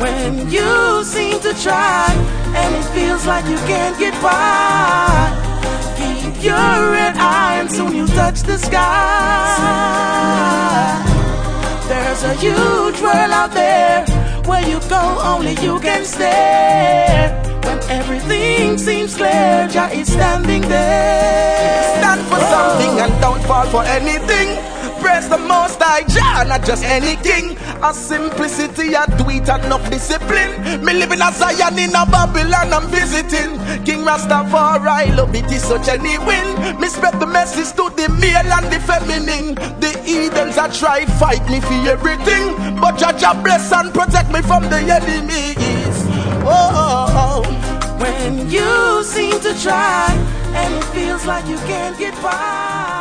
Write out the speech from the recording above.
When you seem to try and it feels like you can't get by, keep your red eye and soon you touch the sky. There's a huge world out there where you go, only you can stare. When everything seems clear, Jah is standing there. Stand for something and don't fall for anything. Praise the Most High Jah, not just any king. A simplicity, a do it, enough discipline. Me living a Zion in a Babylon, I'm visiting King Rastafari, love it is such any win. Me spread the message to the male and the feminine. The heathens a try fight me for everything, but Jah bless and protect me from the enemies. Oh. When you seem to try and it feels like you can't get by,